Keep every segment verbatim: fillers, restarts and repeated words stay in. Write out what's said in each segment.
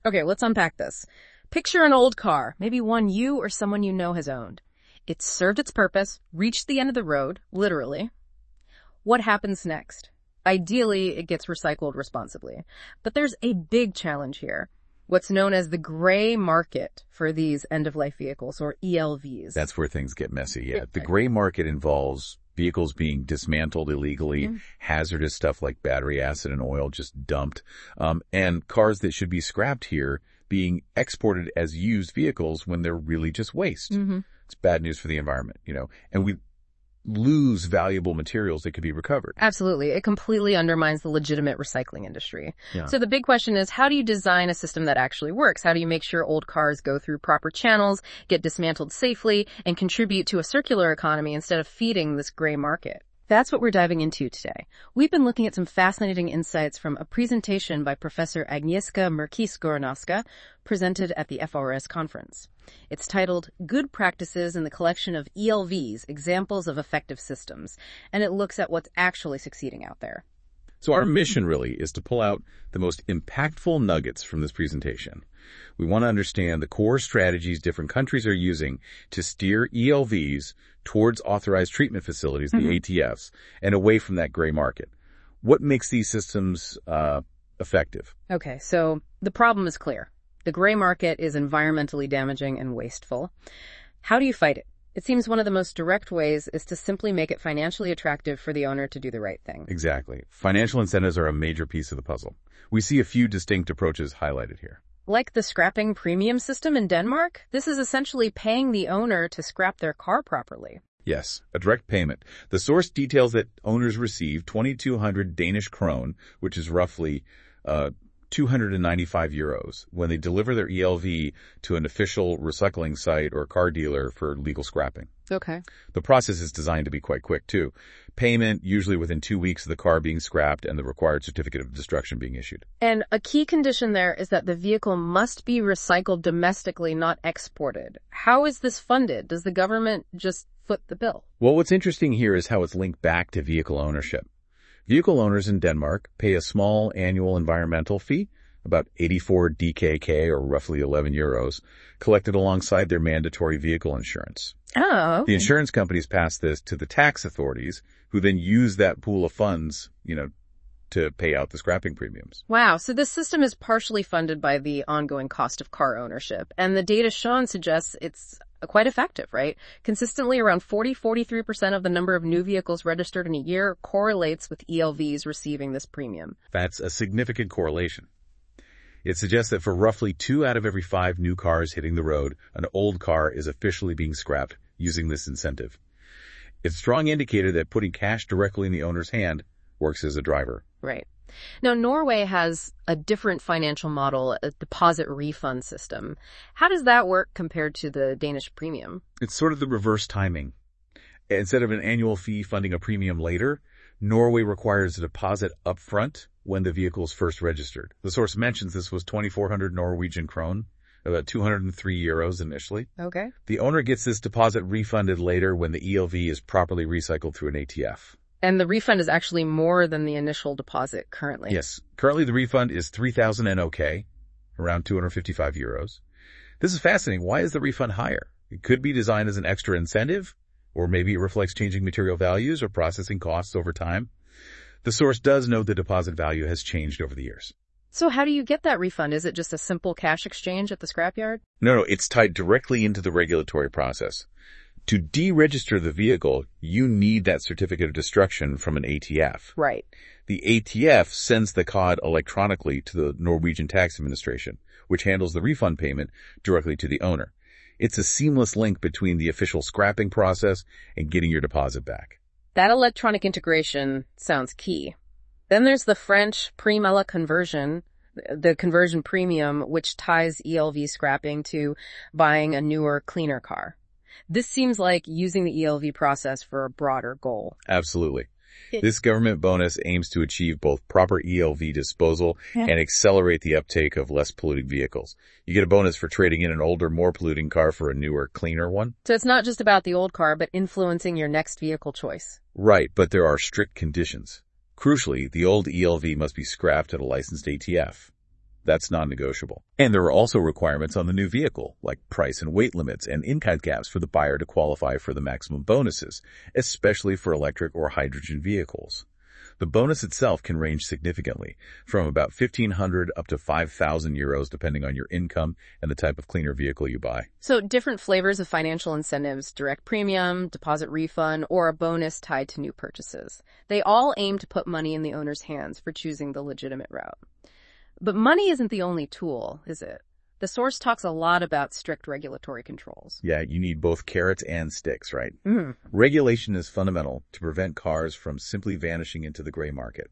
Okay, let's unpack this. Picture an old car, maybe one you or someone you know has owned. It's served its purpose, reached the end of the road, literally. What happens next? Ideally, it gets recycled responsibly. But there's a big challenge here. What's known as the gray market for these end-of-life vehicles, or E L Vs. That's where things get messy, yeah. The gray market involves vehicles being dismantled illegally, mm. hazardous stuff like battery acid and oil just dumped, um, and cars that should be scrapped here being exported as used vehicles when they're really just waste. Mm-hmm. It's bad news for the environment, you know, and we lose valuable materials that could be recovered. Absolutely. It completely undermines the legitimate recycling industry. Yeah. So the big question is, how do you design a system that actually works? How do you make sure old cars go through proper channels, get dismantled safely, and contribute to a circular economy instead of feeding this gray market? That's what we're diving into today. We've been looking at some fascinating insights from a presentation by Professor Agnieszka Merkis-Goranowska, presented at the F R S conference. It's titled Good Practices in the Collection of E L Vs, Examples of Effective Systems, and it looks at what's actually succeeding out there. So our mission really is to pull out the most impactful nuggets from this presentation. We want to understand the core strategies different countries are using to steer E L Vs towards authorized treatment facilities, the mm-hmm. A T Fs, and away from that gray market. What makes these systems uh, effective? Okay, so the problem is clear. The gray market is environmentally damaging and wasteful. How do you fight it? It seems one of the most direct ways is to simply make it financially attractive for the owner to do the right thing. Exactly. Financial incentives are a major piece of the puzzle. We see a few distinct approaches highlighted here. Like the scrapping premium system in Denmark, this is essentially paying the owner to scrap their car properly. Yes, a direct payment. The source details that owners receive twenty-two hundred Danish krone, which is roughly uh, two hundred ninety-five euros, when they deliver their E L V to an official recycling site or car dealer for legal scrapping. Okay. The process is designed to be quite quick, too. Payment usually within two weeks of the car being scrapped and the required certificate of destruction being issued. And a key condition there is that the vehicle must be recycled domestically, not exported. How is this funded? Does the government just foot the bill? Well, what's interesting here is how it's linked back to vehicle ownership. Vehicle owners in Denmark pay a small annual environmental fee, about eighty-four D K K or roughly eleven euros, collected alongside their mandatory vehicle insurance. Oh. Okay. The insurance companies pass this to the tax authorities, who then use that pool of funds, you know, to pay out the scrapping premiums. Wow. So this system is partially funded by the ongoing cost of car ownership. And the data shown suggests it's quite effective, right? Consistently around forty, forty-three percent of the number of new vehicles registered in a year correlates with E L Vs receiving this premium. That's a significant correlation. It suggests that for roughly two out of every five new cars hitting the road, an old car is officially being scrapped using this incentive. It's a strong indicator that putting cash directly in the owner's hand works as a driver. Right. Now, Norway has a different financial model, a deposit refund system. How does that work compared to the Danish premium? It's sort of the reverse timing. Instead of an annual fee funding a premium later, Norway requires a deposit up front when the vehicle is first registered. The source mentions this was twenty-four hundred Norwegian krone, about two hundred three euros initially. Okay. The owner gets this deposit refunded later when the E L V is properly recycled through an A T F. And the refund is actually more than the initial deposit currently. Yes. Currently the refund is three thousand N O K, around two hundred fifty-five euros. This is fascinating. Why is the refund higher? It could be designed as an extra incentive, or maybe it reflects changing material values or processing costs over time. The source does note the deposit value has changed over the years. So how do you get that refund? Is it just a simple cash exchange at the scrapyard? No, no, it's tied directly into the regulatory process. To deregister the vehicle, you need that certificate of destruction from an A T F. Right. The A T F sends the C O D electronically to the Norwegian Tax Administration, which handles the refund payment directly to the owner. It's a seamless link between the official scrapping process and getting your deposit back. That electronic integration sounds key. Then there's the French prime à la conversion, the conversion premium, which ties E L V scrapping to buying a newer, cleaner car. This seems like using the E L V process for a broader goal. Absolutely. This government bonus aims to achieve both proper E L V disposal yeah. and accelerate the uptake of less polluting vehicles. You get a bonus for trading in an older, more polluting car for a newer, cleaner one. So it's not just about the old car, but influencing your next vehicle choice. Right, but there are strict conditions. Crucially, the old E L V must be scrapped at a licensed A T F. That's non-negotiable. And there are also requirements on the new vehicle, like price and weight limits and income caps for the buyer to qualify for the maximum bonuses, especially for electric or hydrogen vehicles. The bonus itself can range significantly, from about fifteen hundred up to five thousand euros depending on your income and the type of cleaner vehicle you buy. So different flavors of financial incentives, direct premium, deposit refund, or a bonus tied to new purchases. They all aim to put money in the owner's hands for choosing the legitimate route. But money isn't the only tool, is it? The source talks a lot about strict regulatory controls. Yeah, you need both carrots and sticks, right? Mm. Regulation is fundamental to prevent cars from simply vanishing into the gray market.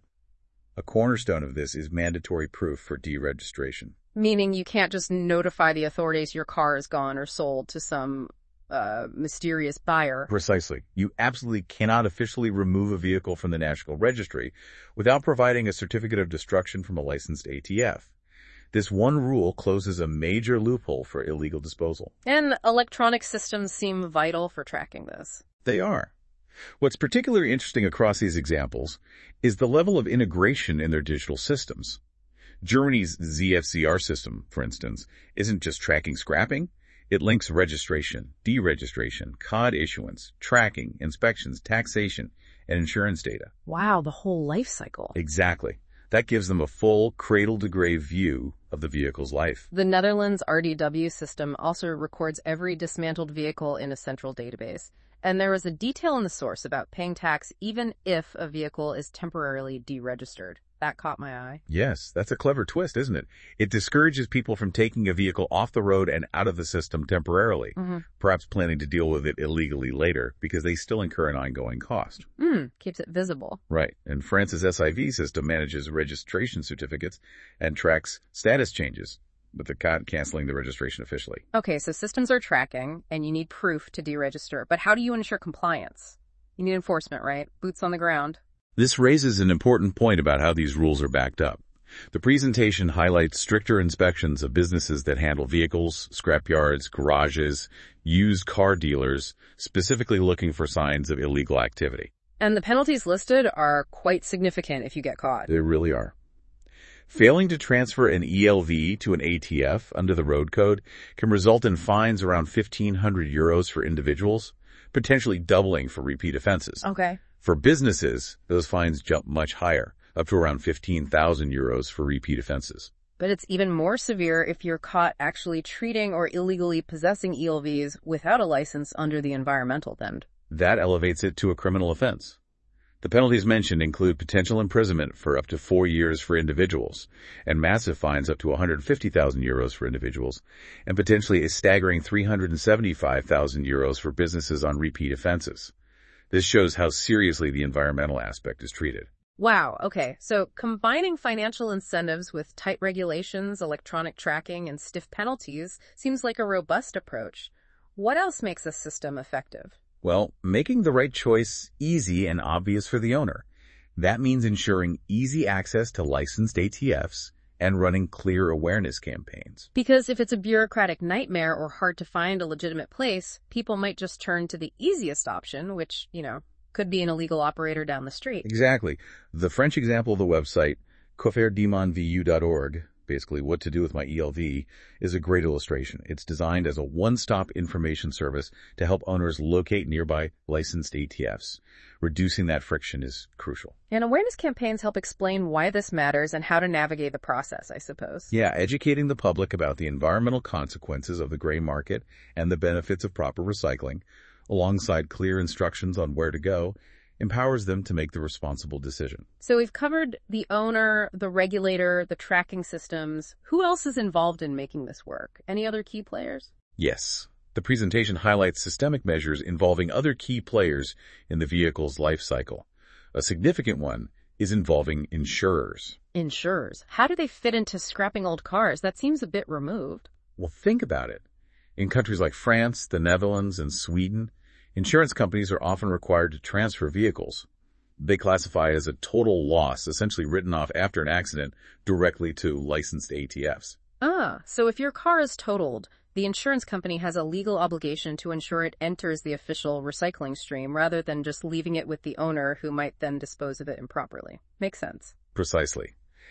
A cornerstone of this is mandatory proof for deregistration. Meaning you can't just notify the authorities your car is gone or sold to some uh, mysterious buyer. Precisely. You absolutely cannot officially remove a vehicle from the National Registry without providing a certificate of destruction from a licensed A T F. This one rule closes a major loophole for illegal disposal. And electronic systems seem vital for tracking this. They are. What's particularly interesting across these examples is the level of integration in their digital systems. Germany's Z F C R system, for instance, isn't just tracking scrapping. It links registration, deregistration, C O D issuance, tracking, inspections, taxation, and insurance data. Wow, the whole life cycle. Exactly. That gives them a full cradle-to-grave view of the vehicle's life. The Netherlands R D W system also records every dismantled vehicle in a central database. And there is a detail in the source about paying tax even if a vehicle is temporarily deregistered. That caught my eye. Yes, that's a clever twist, isn't it? It discourages people from taking a vehicle off the road and out of the system temporarily, Mm-hmm. perhaps planning to deal with it illegally later because they still incur an ongoing cost. Mm, keeps it visible. Right. And France's S I V system manages registration certificates and tracks status changes, but they're ca- canceling the registration officially. Okay, so systems are tracking, and you need proof to deregister. But how do you ensure compliance? You need enforcement, right? Boots on the ground. This raises an important point about how these rules are backed up. The presentation highlights stricter inspections of businesses that handle vehicles, scrapyards, garages, used car dealers, specifically looking for signs of illegal activity. And the penalties listed are quite significant if you get caught. They really are. Failing to transfer an E L V to an A T F under the road code can result in fines around fifteen hundred euros for individuals, potentially doubling for repeat offenses. Okay. For businesses, those fines jump much higher, up to around fifteen thousand euros for repeat offenses. But it's even more severe if you're caught actually treating or illegally possessing E L Vs without a license under the environmental then. That elevates it to a criminal offense. The penalties mentioned include potential imprisonment for up to four years for individuals, and massive fines up to one hundred fifty thousand euros for individuals, and potentially a staggering three hundred seventy-five thousand euros for businesses on repeat offenses. This shows how seriously the environmental aspect is treated. Wow, okay. So combining financial incentives with tight regulations, electronic tracking, and stiff penalties seems like a robust approach. What else makes a system effective? Well, making the right choice easy and obvious for the owner. That means ensuring easy access to licensed A T Fs and running clear awareness campaigns. Because if it's a bureaucratic nightmare or hard to find a legitimate place, people might just turn to the easiest option, which, you know, could be an illegal operator down the street. Exactly. The French example of the website, cofaire de mon v u dot org, basically what to do with my E L V, is a great illustration. It's designed as a one-stop information service to help owners locate nearby licensed A T Fs. Reducing that friction is crucial. And awareness campaigns help explain why this matters and how to navigate the process, I suppose. Yeah, educating the public about the environmental consequences of the gray market and the benefits of proper recycling, alongside clear instructions on where to go, empowers them to make the responsible decision. So we've covered the owner, the regulator, the tracking systems. Who else is involved in making this work? Any other key players? Yes. The presentation highlights systemic measures involving other key players in the vehicle's life cycle. A significant one is involving insurers. Insurers? How do they fit into scrapping old cars? That seems a bit removed. Well, think about it. In countries like France, the Netherlands, and Sweden, insurance companies are often required to transfer vehicles. They classify as a total loss, essentially written off after an accident, directly to licensed A T Fs. Ah, so if your car is totaled, the insurance company has a legal obligation to ensure it enters the official recycling stream rather than just leaving it with the owner who might then dispose of it improperly. Makes sense. Precisely.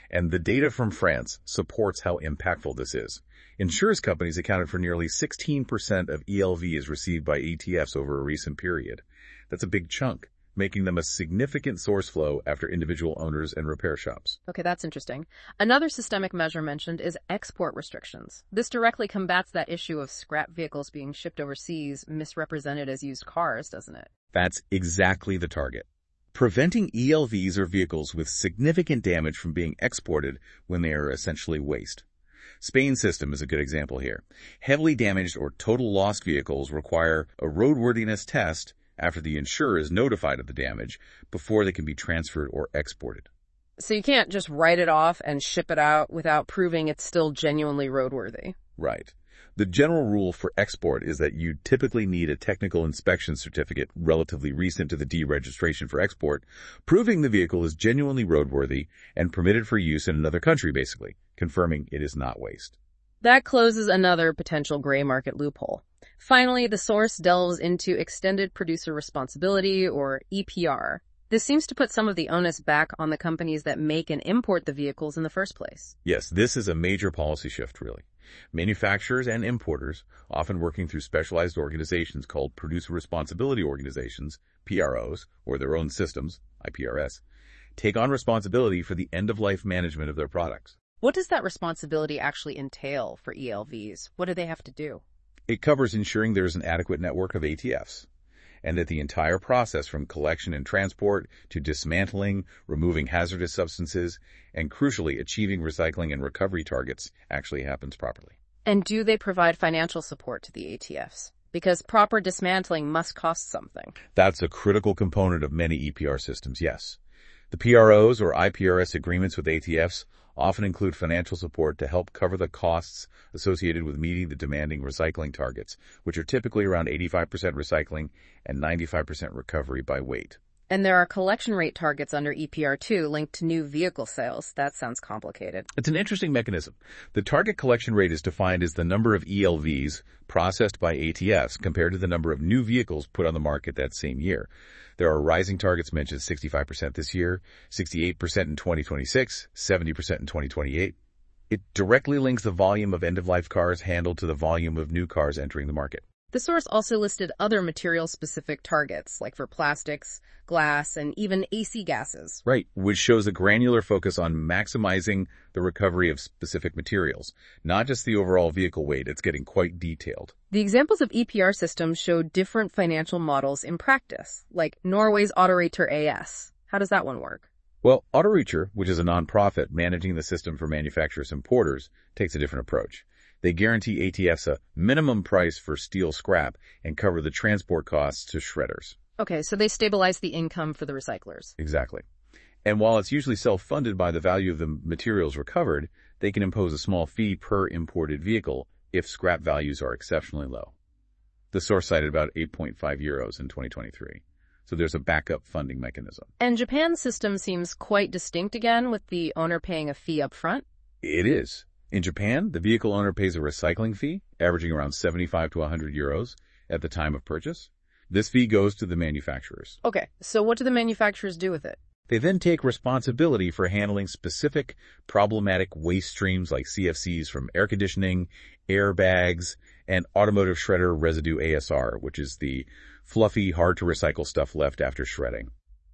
And the data from France supports how impactful this is. Insurance companies accounted for nearly sixteen percent of E L Vs received by E T Fs over a recent period. That's a big chunk, making them a significant source flow after individual owners and repair shops. Okay, that's interesting. Another systemic measure mentioned is export restrictions. This directly combats that issue of scrap vehicles being shipped overseas, misrepresented as used cars, doesn't it? That's exactly the target. Preventing E L Vs or vehicles with significant damage from being exported when they are essentially waste. Spain's system is a good example here. Heavily damaged or total lost vehicles require a roadworthiness test after the insurer is notified of the damage before they can be transferred or exported. So you can't just write it off and ship it out without proving it's still genuinely roadworthy. Right. The general rule for export is that you typically need a technical inspection certificate relatively recent to the deregistration for export, proving the vehicle is genuinely roadworthy and permitted for use in another country, basically, confirming it is not waste. That closes another potential gray market loophole. Finally, the source delves into extended producer responsibility, or E P R. This seems to put some of the onus back on the companies that make and import the vehicles in the first place. Yes, this is a major policy shift, really. Manufacturers and importers, often working through specialized organizations called Producer Responsibility Organizations, P R Os, or their own systems, I P R S, take on responsibility for the end-of-life management of their products. What does that responsibility actually entail for E L Vs? What do they have to do? It covers ensuring there is an adequate network of A T Fs, and that the entire process from collection and transport to dismantling, removing hazardous substances, and crucially achieving recycling and recovery targets actually happens properly. And do they provide financial support to the A T Fs? Because proper dismantling must cost something. That's a critical component of many E P R systems, yes. The P R Os or I P R S agreements with A T Fs often include financial support to help cover the costs associated with meeting the demanding recycling targets, which are typically around eighty-five percent recycling and ninety-five percent recovery by weight. And there are collection rate targets under E P R two linked to new vehicle sales. That sounds complicated. It's an interesting mechanism. The target collection rate is defined as the number of E L Vs processed by A T Fs compared to the number of new vehicles put on the market that same year. There are rising targets mentioned sixty-five percent this year, sixty-eight percent in twenty twenty-six, seventy percent in twenty twenty-eight. It directly links the volume of end-of-life cars handled to the volume of new cars entering the market. The source also listed other material-specific targets, like for plastics, glass, and even A C gases. Right, which shows a granular focus on maximizing the recovery of specific materials, not just the overall vehicle weight. It's getting quite detailed. The examples of E P R systems show different financial models in practice, like Norway's Autorater A S. How does that one work? Well, Autorater, which is a nonprofit managing the system for manufacturers and importers, takes a different approach. They guarantee A T Fs a minimum price for steel scrap and cover the transport costs to shredders. Okay, so they stabilize the income for the recyclers. Exactly. And while it's usually self-funded by the value of the materials recovered, they can impose a small fee per imported vehicle if scrap values are exceptionally low. The source cited about eight point five euros in twenty twenty-three. So there's a backup funding mechanism. And Japan's system seems quite distinct again, with the owner paying a fee up front. It is. In Japan, the vehicle owner pays a recycling fee, averaging around seventy-five to one hundred euros at the time of purchase. This fee goes to the manufacturers. Okay, so what do the manufacturers do with it? They then take responsibility for handling specific problematic waste streams like C F Cs from air conditioning, airbags, and automotive shredder residue A S R, which is the fluffy, hard-to-recycle stuff left after shredding.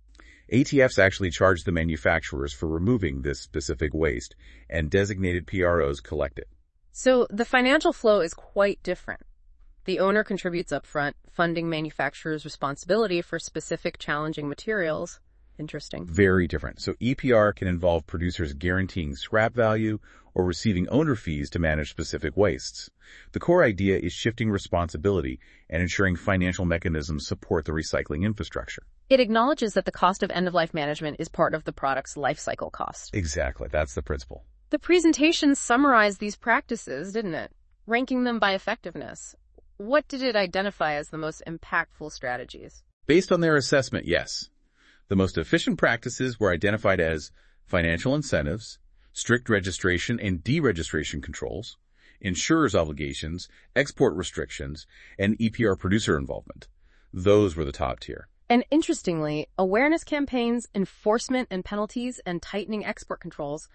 A T Fs actually charge the manufacturers for removing this specific waste, and designated P R Os collect it. So the financial flow is quite different. The owner contributes upfront, funding manufacturers' responsibility for specific challenging materials. Interesting. Very different. So E P R can involve producers guaranteeing scrap value or receiving owner fees to manage specific wastes. The core idea is shifting responsibility and ensuring financial mechanisms support the recycling infrastructure. It acknowledges that the cost of end-of-life management is part of the product's life cycle cost. Exactly. That's the principle. The presentation summarized these practices, didn't it? Ranking them by effectiveness. What did it identify as the most impactful strategies? Based on their assessment, yes. The most efficient practices were identified as financial incentives, strict registration and deregistration controls, insurers' obligations, export restrictions, and E P R producer involvement. Those were the top tier. And interestingly, awareness campaigns, enforcement and penalties, and tightening export controls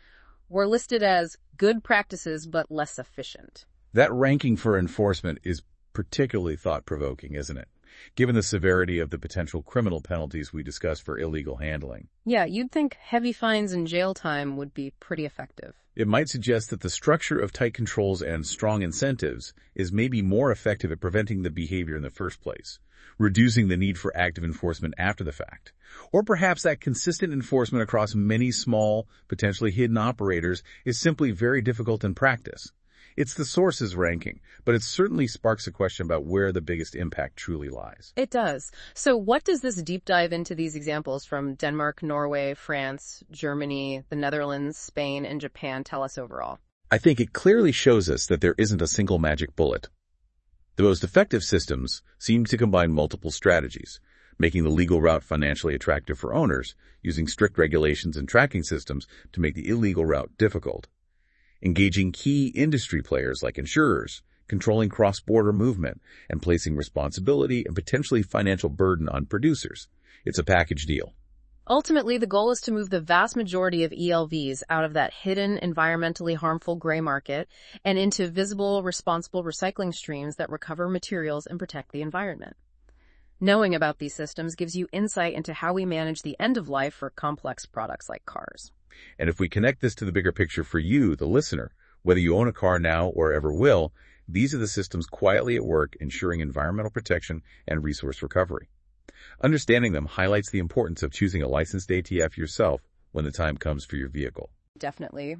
were listed as good practices but less efficient. That ranking for enforcement is particularly thought-provoking, isn't it? Given the severity of the potential criminal penalties we discussed for illegal handling. Yeah, you'd think heavy fines and jail time would be pretty effective. It might suggest that the structure of tight controls and strong incentives is maybe more effective at preventing the behavior in the first place, reducing the need for active enforcement after the fact. Or perhaps that consistent enforcement across many small, potentially hidden operators is simply very difficult in practice. It's the sources ranking, but it certainly sparks a question about where the biggest impact truly lies. It does. So what does this deep dive into these examples from Denmark, Norway, France, Germany, the Netherlands, Spain, and Japan tell us overall? I think it clearly shows us that there isn't a single magic bullet. The most effective systems seem to combine multiple strategies, making the legal route financially attractive for owners, using strict regulations and tracking systems to make the illegal route difficult, engaging key industry players like insurers, controlling cross-border movement, and placing responsibility and potentially financial burden on producers. It's a package deal. Ultimately, the goal is to move the vast majority of E L Vs out of that hidden, environmentally harmful gray market and into visible, responsible recycling streams that recover materials and protect the environment. Knowing about these systems gives you insight into how we manage the end of life for complex products like cars. And if we connect this to the bigger picture for you, the listener, whether you own a car now or ever will, these are the systems quietly at work ensuring environmental protection and resource recovery. Understanding them highlights the importance of choosing a licensed A T F yourself when the time comes for your vehicle. Definitely.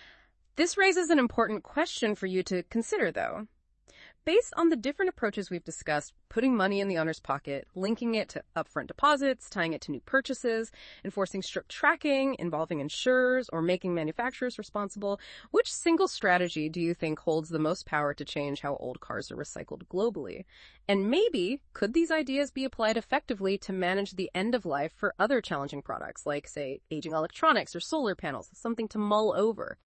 This raises an important question for you to consider, though. Based on the different approaches we've discussed, putting money in the owner's pocket, linking it to upfront deposits, tying it to new purchases, enforcing strict tracking, involving insurers, or making manufacturers responsible, which single strategy do you think holds the most power to change how old cars are recycled globally? And maybe, could these ideas be applied effectively to manage the end of life for other challenging products, like, say, aging electronics or solar panels, something to mull over?